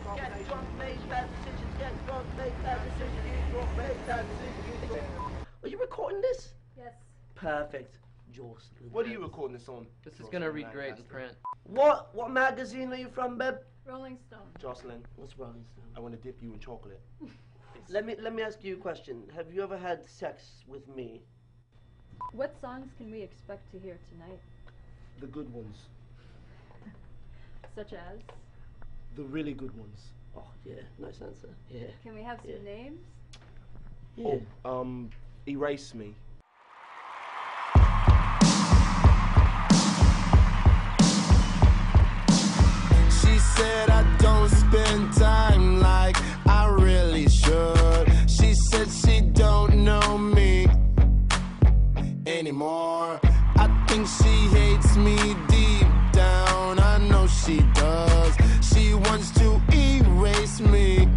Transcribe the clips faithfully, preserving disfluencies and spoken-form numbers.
Get drunk, make bad decisions. Get drunk, make bad decisions. Get drunk, make bad decisions. Are you recording this? Yes. Perfect. Jocelyn. What are you recording this on? This is gonna read great in print. What what magazine are you from, Beb? Rolling Stone. Jocelyn, What's Rolling Stone? I want to dip you in chocolate. Let me let me ask you a question. Have you ever had sex with me? What songs can we expect to hear tonight? The good ones. Such as? The really good ones. Oh yeah, nice answer. Yeah. Can we have some Yeah. names? Yeah. Oh, um, Erase Me. She said I don't spend time like I really should. She said she don't know me anymore. I think she hates me deep down. I know she does. She wants to erase me.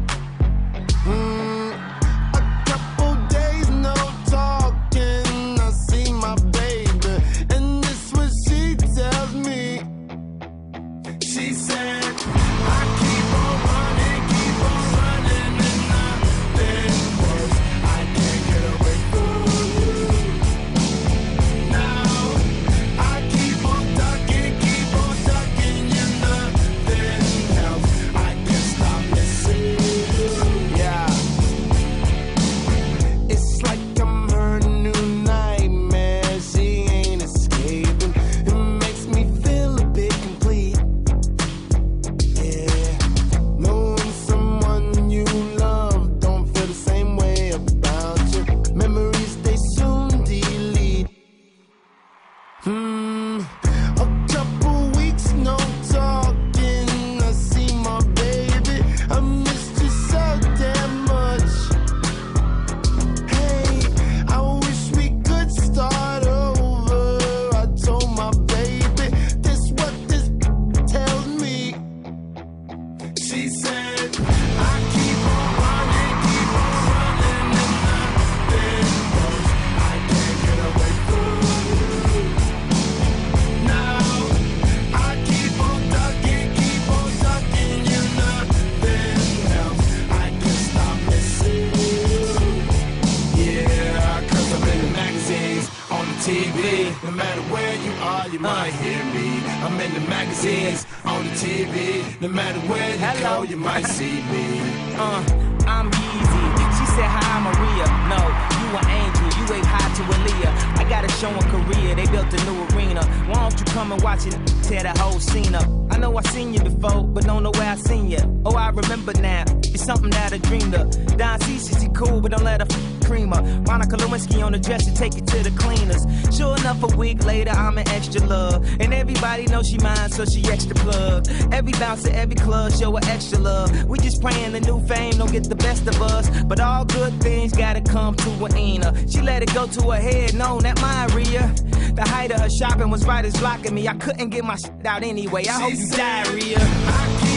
Mm, a couple days no talking. I see my baby, and this what she tells me. She said, I keep on running, keep on running, and nothing works. I can't get away from you. Now, I keep on ducking, keep on ducking, and nothing else. I can't stop missing you. Yeah. It's like I'm her new nightmare. She ain't escaping. It makes me feel a bit complete. Yeah, knowing someone you love don't feel the same way about you. Memories they soon delete. Hmm, a couple weeks no talking. I see my baby, I missed you so damn much. Hey, I wish we could start over. I told my baby, this what this tells me. She said, I keep on running, keep on running, and nothing works. I can't get away from you. Now, I keep on ducking, keep on ducking, you nothing else. I can't stop missing you. Yeah, cause I'm in the magazines, on the T V. No matter where you are, you might hear me. I'm in the magazines, on the T V. No matter where you go, you might see me. Uh, I'm Yeezy. She said, hi, Maria. No, you an angel. You ain't high to Aaliyah. I got a show in Korea. They built a new arena. Why don't you come and watch it? Tear the whole scene up. I know I seen you before, but don't know where I seen you. Oh, I remember now. It's something that I dreamed of. Don C, she cool, but don't let her f- cream her. Monica Lewinsky on the dresser, take it to the cleaners. Sure enough, a week later, I'm an extra love. And everybody knows she mine, so she extra plug. Every bouncer, every club, show her extra love. We just praying the new fame don't get the best of us. But all good things gotta come to an end. She let it go to her head, no, not my Rhea. The height of her shopping was right as blocking me. I couldn't get my shit out anyway. I hope you die, Rhea.